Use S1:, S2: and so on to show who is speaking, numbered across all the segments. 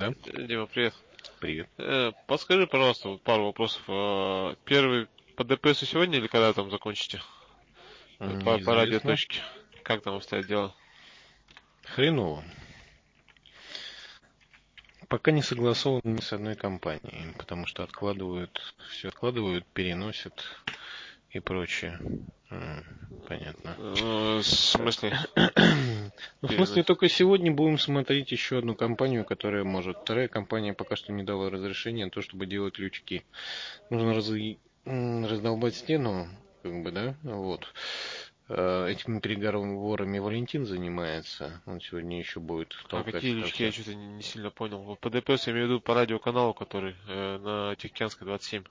S1: Да?
S2: Дима, привет.
S1: Привет.
S2: Подскажи, пожалуйста, вот пару вопросов. Первый по ДПС сегодня или когда там закончите? По
S1: Неизвестно.
S2: радиоточке. Как там обстоят дела?
S1: Хреново. Пока не согласован ни с одной компанией, потому что все откладывают, переносят и прочее. Понятно.
S2: В смысле?
S1: Ну, в смысле,
S2: Переносит?
S1: только сегодня будем смотреть еще одну компанию, которая может. Вторая компания пока что не дала разрешения на то, чтобы делать лючки. Нужно раздолбать стену, как бы, да, вот. Этими переговорами Валентин занимается. Он сегодня еще будет
S2: А
S1: толкать
S2: какие
S1: это
S2: лючки? Я
S1: все.
S2: что-то не сильно понял. Вот по ДПС я имею в виду по радиоканалу, который на Тихоокеанской 27.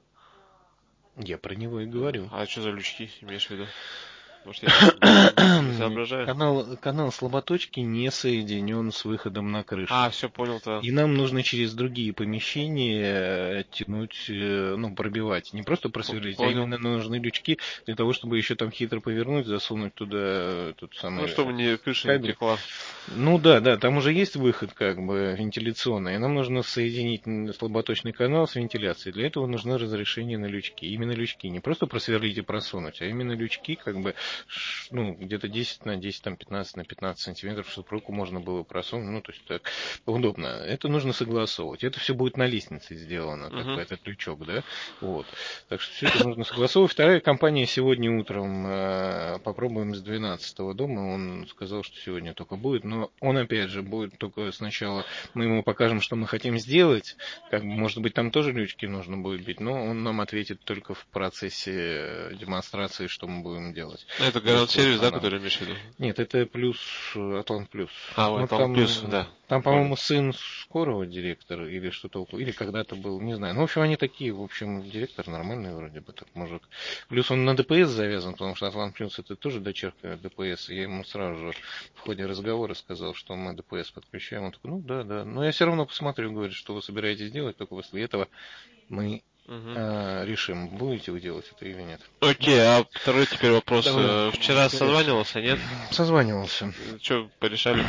S1: Я про него и говорю.
S2: А что за лючки имеешь в виду? Может, я что-то не соображаю?
S1: Канал слаботочки не соединен с выходом на крышу.
S2: Все понял-то.
S1: И нам нужно через другие помещения тянуть, ну, пробивать. Не просто просверлить, а
S2: Понял.
S1: именно нужны лючки для того, чтобы еще там хитро повернуть, засунуть туда тот
S2: Ну,
S1: самый
S2: чтобы крыша не
S1: кабель.
S2: текла.
S1: Ну да, да, там уже есть выход как бы вентиляционный. И нам нужно соединить слаботочный канал с вентиляцией. Для этого нужно разрешение на лючки. Именно лючки. Не просто просверлить и просунуть, а именно лючки как бы ну, где-то 10 на 10, там 15 на 15 сантиметров, чтобы руку можно было просунуть. Ну, то есть так удобно. Это нужно согласовывать. Это все будет на лестнице сделано, как бы
S2: Угу.
S1: этот лючок, да. Вот. Так что все это нужно согласовывать. Вторая компания сегодня утром попробуем с 12-го дома. Он сказал, что сегодня только будет. Но он опять же будет только сначала. Мы ему покажем, что мы хотим сделать. Как бы, может быть, там тоже лючки нужно будет бить. Но он нам ответит только в процессе демонстрации, что мы будем делать.
S2: Это
S1: Без
S2: гарант сервис, да,
S1: полуфонаря.
S2: который имеешь в виду?
S1: Нет, это плюс Атлант плюс.
S2: Вот
S1: Ну
S2: там плюс, да.
S1: там,
S2: Понял.
S1: по-моему, сын скорого директора или что-то около, или когда-то был, не знаю. Ну, в общем, они такие, в общем, директор нормальный вроде бы, так мужик. Плюс он на ДПС завязан, потому что Атлант плюс это тоже дочерка ДПС. И я ему сразу же в ходе разговора сказал, что мы ДПС подключаем. Он такой, ну да, да. Но я все равно посмотрю, говорит, что вы собираетесь делать, только после этого мы
S2: Угу.
S1: решим, будете вы делать это или нет.
S2: Окей, а второй теперь вопрос.
S1: Давай,
S2: Вчера
S1: интересно.
S2: созванивался, нет?
S1: Созванивался.
S2: Что порешали?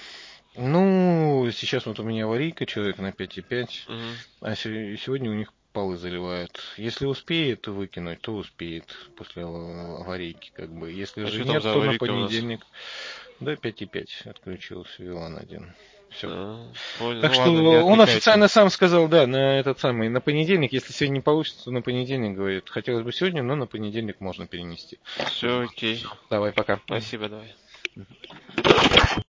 S1: Ну, сейчас вот у меня аварийка, человек на 5,5,
S2: Угу.
S1: а сегодня у них полы заливают. Если успеет выкинуть, то успеет после аварийки, как бы. Если
S2: А
S1: же
S2: что там
S1: нет,
S2: за
S1: то на
S2: аварийка у нас?
S1: понедельник. Да, 5,5 отключился Вилан один. Все.
S2: Понял.
S1: Так
S2: Ну ладно, не
S1: что он
S2: отвлекайте.
S1: официально сам сказал, да, на этот самый, на понедельник, если сегодня не получится, то на понедельник, говорит. Хотелось бы сегодня, но на понедельник можно перенести.
S2: Все окей.
S1: Все, давай, пока.
S2: Спасибо, давай.